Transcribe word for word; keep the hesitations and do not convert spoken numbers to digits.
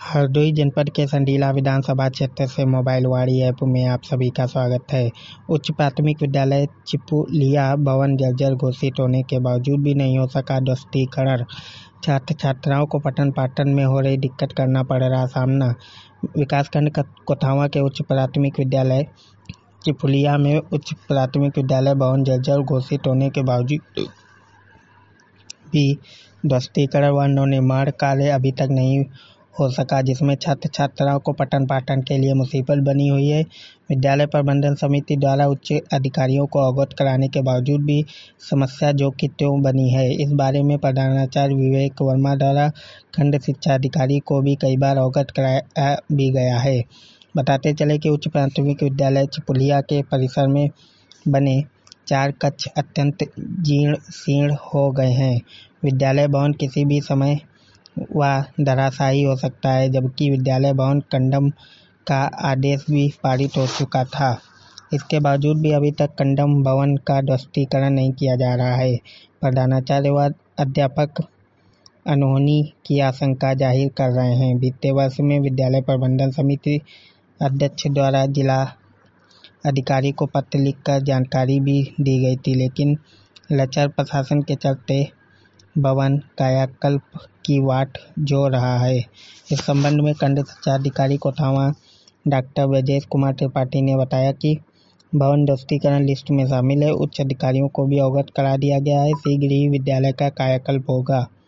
हरदोई जनपद के संडीला विधानसभा क्षेत्र से मोबाइलवाड़ी ऐप में आप सभी का स्वागत है। उच्च प्राथमिक विद्यालय चिपुलिया भवन जर्जर घोषित होने के बावजूद भी नहीं हो सका ध्वस्तीकरण। छात्र छात्राओं को पठन पाठन में हो रही दिक्कत करना पड़ रहा सामना। विकासखंड कोथावा के उच्च प्राथमिक विद्यालय चिपुलिया में उच्च प्राथमिक विद्यालय भवन जर्जर घोषित होने के बावजूद भी ध्वस्तीकरण व नवनिर्माण कार्य अभी तक नहीं हो सका, जिसमें छात्र छात्राओं को पठन पाठन के लिए मुसीबत बनी हुई है। विद्यालय प्रबंधन समिति द्वारा उच्च अधिकारियों को अवगत कराने के बावजूद भी समस्या जो कि त्यों बनी है। इस बारे में प्रधानाचार्य विवेक वर्मा द्वारा खंड शिक्षा अधिकारी को भी कई बार अवगत कराया भी गया है। बताते चले कि उच्च प्राथमिक विद्यालय चिपुलिया के परिसर में बने चार कक्ष अत्यंत जीर्ण शीर्ण हो गए हैं। विद्यालय भवन किसी भी समय व धराशायी हो सकता है, जबकि विद्यालय भवन कंडम का आदेश भी पारित हो चुका था। इसके बावजूद भी अभी तक कंडम भवन का ध्वस्तीकरण नहीं किया जा रहा है। प्रधानाचार्य व अध्यापक अनहोनी की आशंका जाहिर कर रहे हैं। बीते वर्ष में विद्यालय प्रबंधन समिति अध्यक्ष द्वारा जिला अधिकारी को पत्र लिखकर जानकारी भी दी गई थी, लेकिन लचर प्रशासन के चलते भवन कायाकल्प की वाट जोह रहा है। इस संबंध में खंड शिक्षा अधिकारी कोथावा डॉक्टर ब्रजेश कुमार त्रिपाठी ने बताया कि भवन ध्वस्तीकरण लिस्ट में शामिल है। उच्च अधिकारियों को भी अवगत करा दिया गया है। शीघ्र ही विद्यालय का कायाकल्प होगा।